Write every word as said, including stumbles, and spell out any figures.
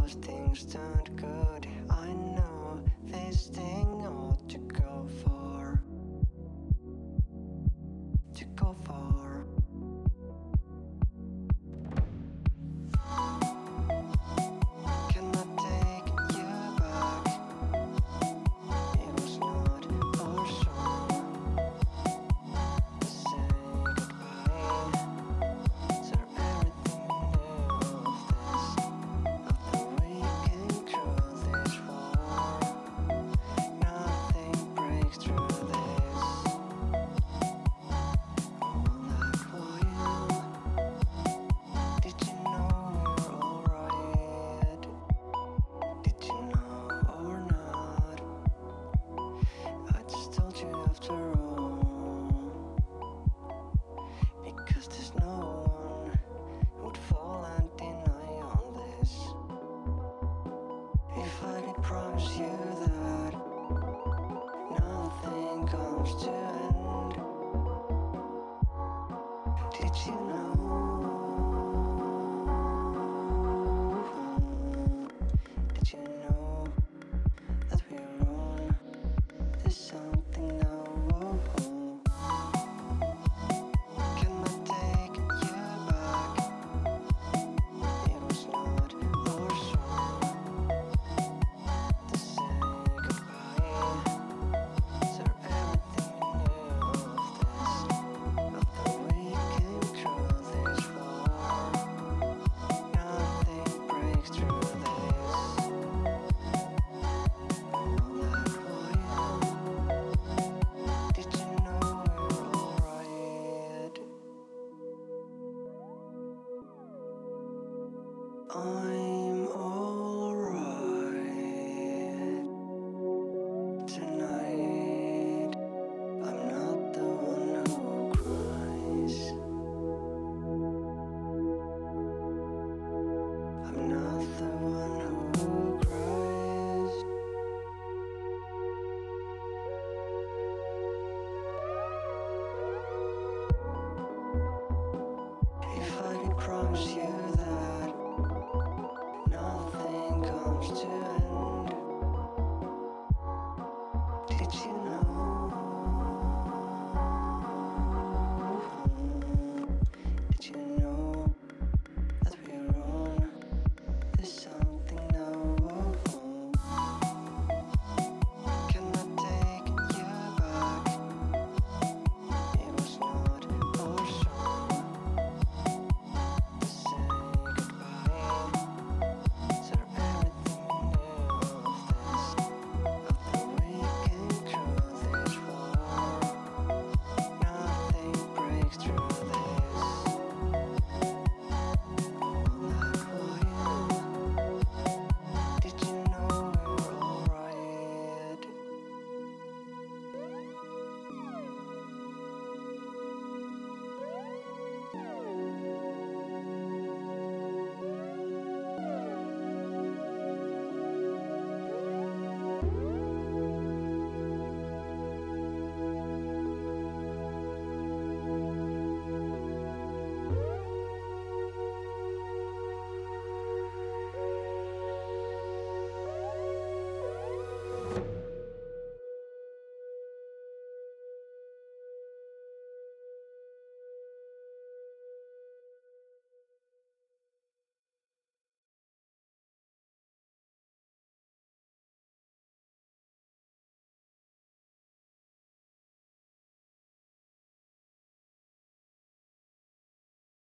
those things turned good. I know this thing ought to go far, to go far. Can I take you back? It was not our song to say goodbye. So everything we knew of this, after we came through this war, nothing breaks through this. All that while, did you know we're alright? Did you know or not? I just told you after all, because there's no one who would fall and deny on this. If I could promise you that nothing comes to end, did you know? Did you know that we're on to something now? Can I take you back? It was not our song to say goodbye. So everything we knew of this, after we came through this war, nothing breaks through this. All that while, did you know we're alright? I